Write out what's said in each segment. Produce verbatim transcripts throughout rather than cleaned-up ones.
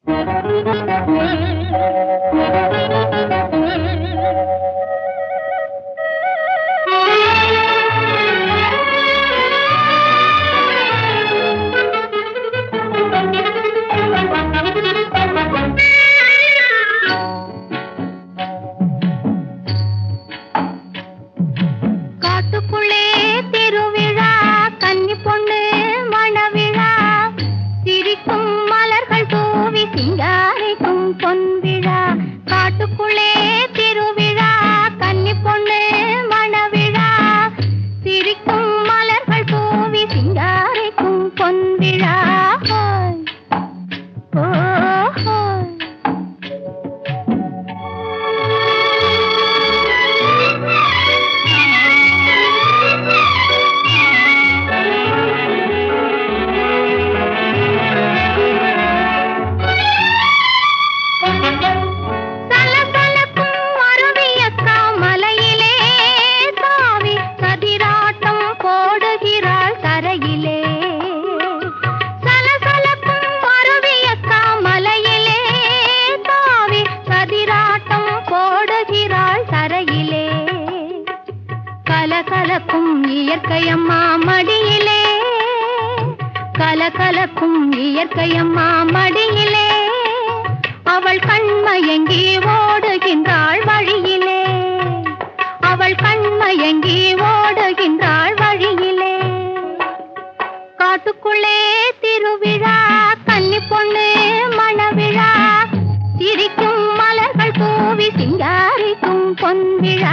கலகலக்கும் இயற்கையம்மா மடியிலே, கலகலக்கும் இயற்கையம்மா மடியிலே, அவள் கண்மயங்கி ஓடுகின்றாள் வழியிலே, அவள் கண்மயங்கி ஓடுகின்றாள் வழியிலே. காட்டுக்குள்ளே திருவிழா, கன்னி பொண்ணு மணவிழா, சிரிக்கும் மலர்கள் தூவி சிங்காரிக்கும் பொன்விழா.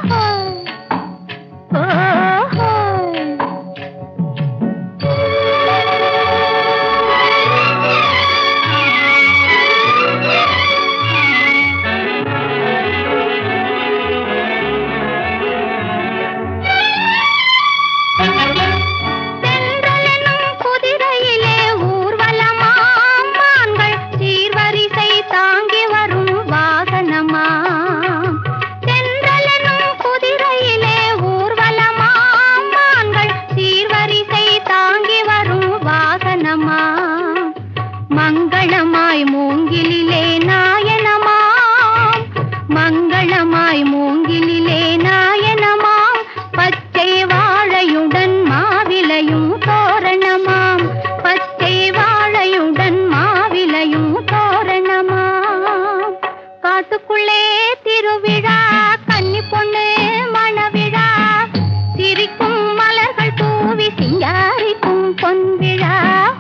மங்களமாய் மூங்கிலே நாயனமாம், மங்களமாய் மூங்கிலே நாயனமாம், பச்சை வாழையுடன் மாவிலையும் தோரணமாம், பச்சை வாழையுடன் மாவிலையும் தோரணமாம். காட்டுக்குள்ளே திருவிழா, கன்னி பொண்ணு மணவிழா, சிரிக்கும் மலர்கள் தூவி சிங்காரிக்கும் பொன்விழா.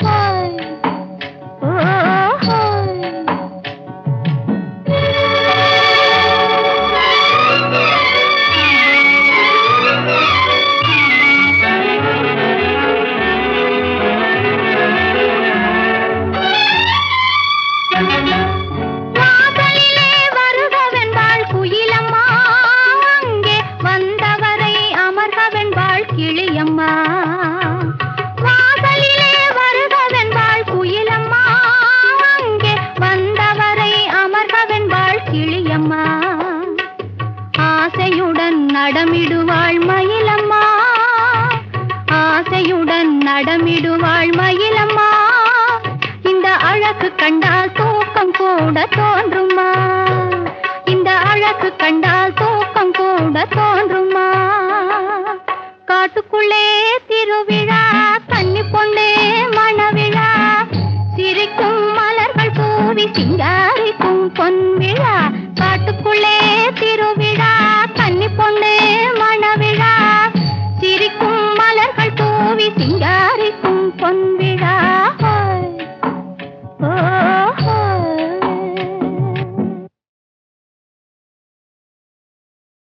வாசலிலே வருகவென்பாள் குயிலம்மா, அங்கே வந்தவரை அமர்கவென்பாள் கிளியம்மா. வாசலிலே வருகவென்பாள் குயிலம்மா, அங்கே வந்தவரை அமர்கவென்பாள் கிளியம்மா. ஆசையுடன் நடமிடுவாள் மயிலம்மா, ஆசையுடன் நடமிடுவாள் மயிலம்மா. இந்த அழகு கண்டால் தூக்கம் கூட தோன்றுமா, இந்த அழகு கண்டால் தூக்கம் கூட தோன்றுமா. காட்டுக்குள்ளே திருவிழா, கன்னி பொண்ணு மணவிழா, சிரிக்கும் மலர்கள் தூவி சிங்காரிக்கும் பொன்விழா.